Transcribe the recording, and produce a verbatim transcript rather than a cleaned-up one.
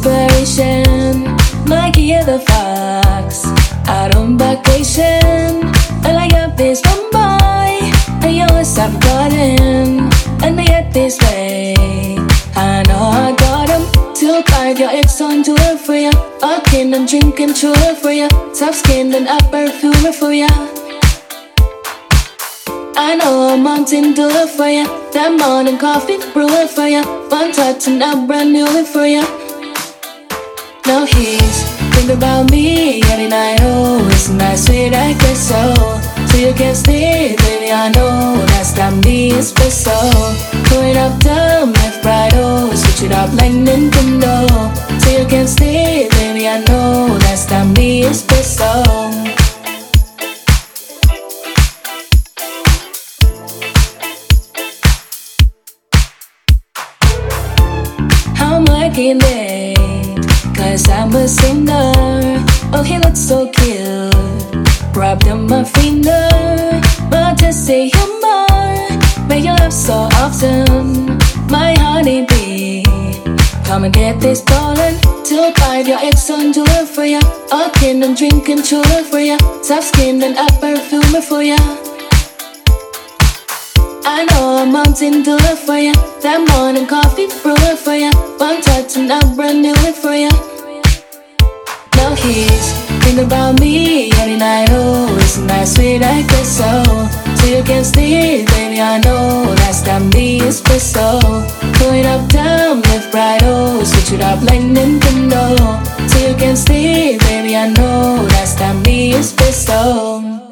inspiration. Mikey the Fox, out on vacation. And I got this one boy, and yours I'm calling. And they get this way, I know I got him. Till five, your ex on tour for ya. Walking and drinking tour for ya. Soft skin and up perfume for ya. I know I'm on Tinder for ya. That morning coffee brewer for ya. One touch and I brand new it for ya. Now he's thinking about me every night. Oh, it's nice, sweet, I guess so. So you can stay, baby, I know that's time me espresso. Going up, down, left, right, oh, switch it up like Nintendo. So you can stay, baby, I know that's time me espresso. I'm working late, cause I'm a singer. Oh, he looks so cute, rubbed on my finger. But to say him more, make you laugh so often. My honeybee, come and get this ballin'. Till five, your ex on tour for ya. Walking and drinking tour for ya. Soft skin and up perfume for ya. I know I'm on Tinder for ya. That morning coffee brewer for ya. One touch and I brand new it for ya. Now he's thinking about me every night. Oh, it's nice, sweet, I guess so. So you can stay, baby, I know that's time me espresso. Going up, down, left, right, oh, switch it up like Nintendo. So you can stay, baby, I know that's time me espresso.